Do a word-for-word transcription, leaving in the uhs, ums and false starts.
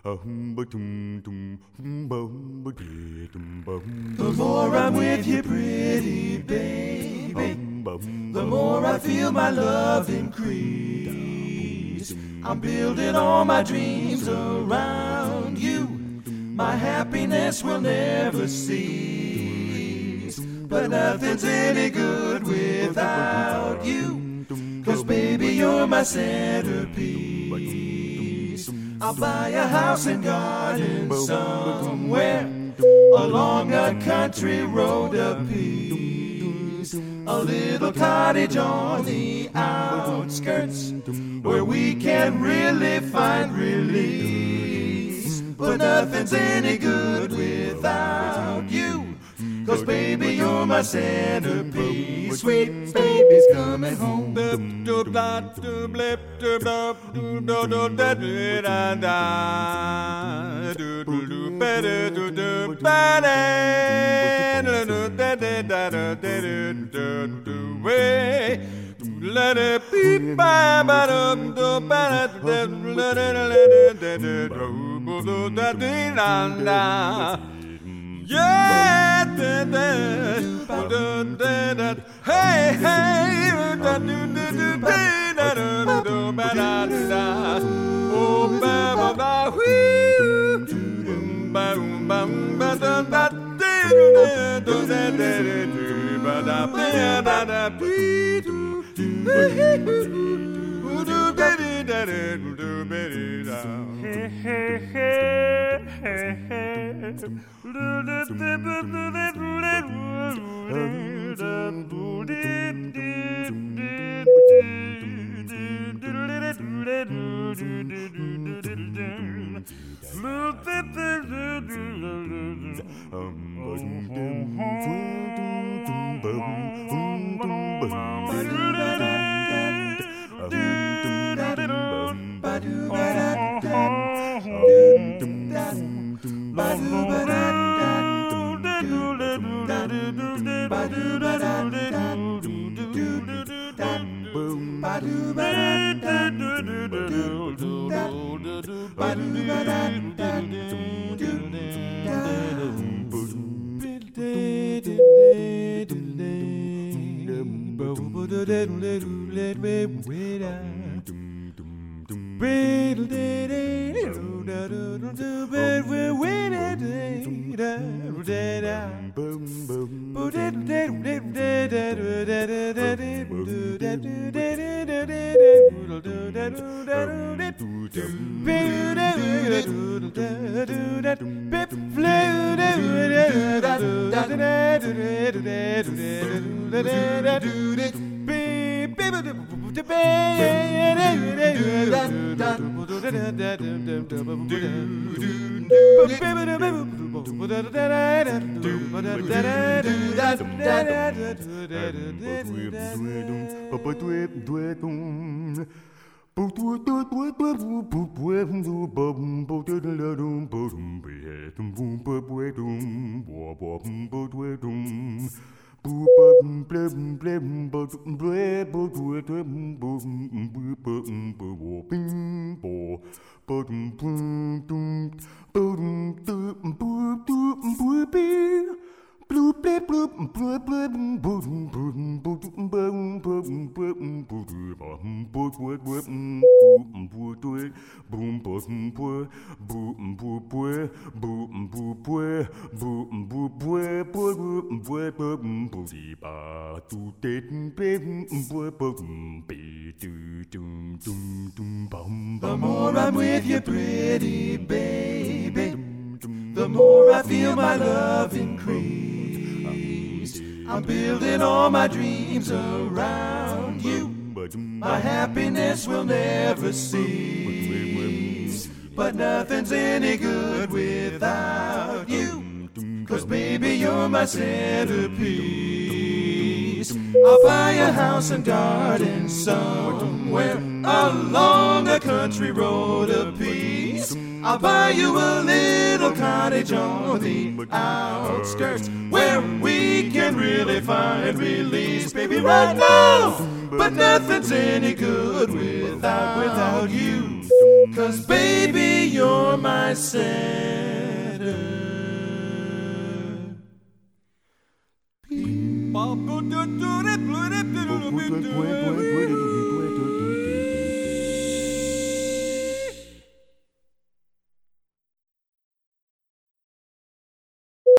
The more I'm with you, pretty baby, the more I feel my love increase. I'm building all my dreams around you. My happiness will never cease. But nothing's any good without you, 'cause baby, you're my centerpiece. I'll buy a house and garden somewhere along a country road of peace. A little cottage on the outskirts where we can really find release. But nothing's any good without you, 'cause baby, you're my centerpiece. Sweet baby's coming home. Let it be by ba dum do ba da let it let it do da da da. Yeah, da da da da. Hey hey, da do do do ba da do ba da da. Oh ba ba ba wee, ba ba ba da da do do da da do ba da ba da da dee do. The more I'm with you, pretty baby, the more I feel my love increase. I'm building all my dreams around you. My happiness will never cease. But nothing's any good without you, 'cause baby, you're my centerpiece. I'll buy a house and garden somewhere along a country road of peace. I'll buy you a little cottage on the outskirts where we can really find release, baby, right now. But nothing's any good without, without you, 'cause baby, you're my I said her. Ba ba do do do do do do do